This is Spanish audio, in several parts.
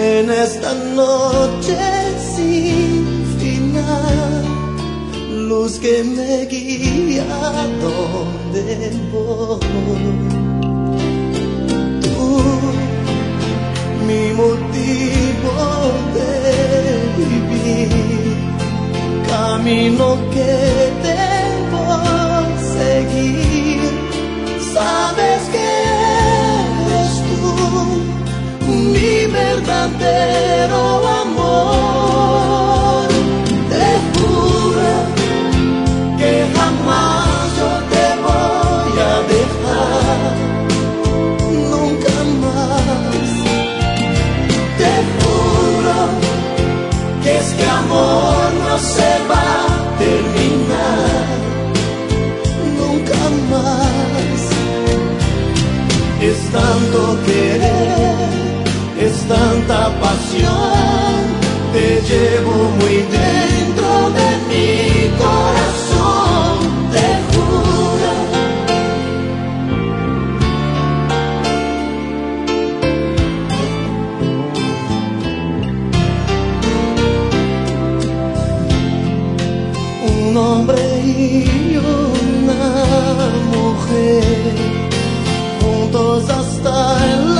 En esta noche sin final, luz que me guía a donde voy. Tú, mi motivo de vivir, camino que debo seguir. Sabes que eres tú mi verdadero amor. Te juro que jamás yo te voy a dejar, nunca más. Te juro que este amor no se va a terminar, nunca más. Es tanto querer, es tanta pasión, te llevo muy dentro de mi corazón. Te juro. Un hombre y una mujer, juntos hasta el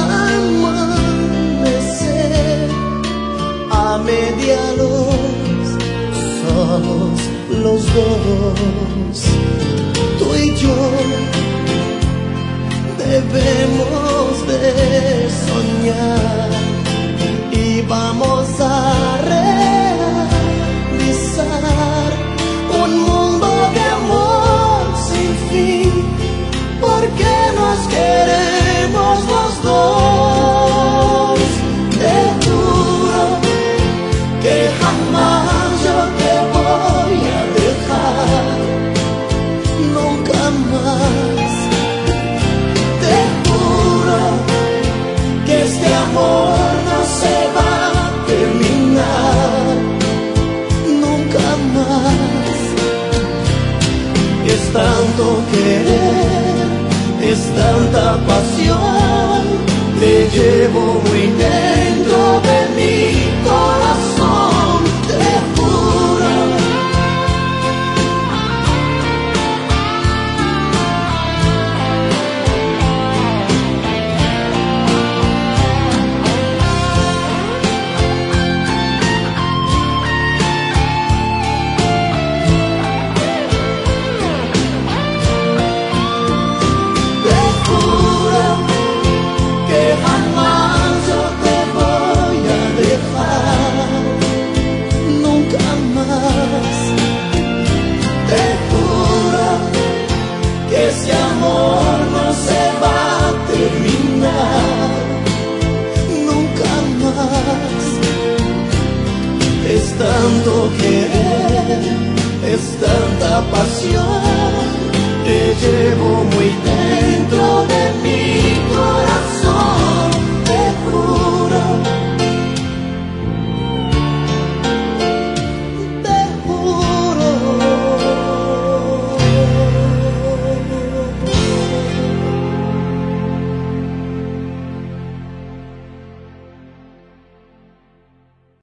amanecer, a media luz, solos los dos. Tú y yo debemos de soñar y vamos a realizar un mundo de amor sin fin, porque nos queremos los dos. Te juro que jamás yo te voy a dejar, nunca más. Te juro que este amor no se va a terminar, nunca más. Es tanto querer, es tanta pasión, te llevo muy dentro de mi corazón. Te juro. Ese amor no se va a terminar, nunca más. Es tanto querer, es tanta pasión,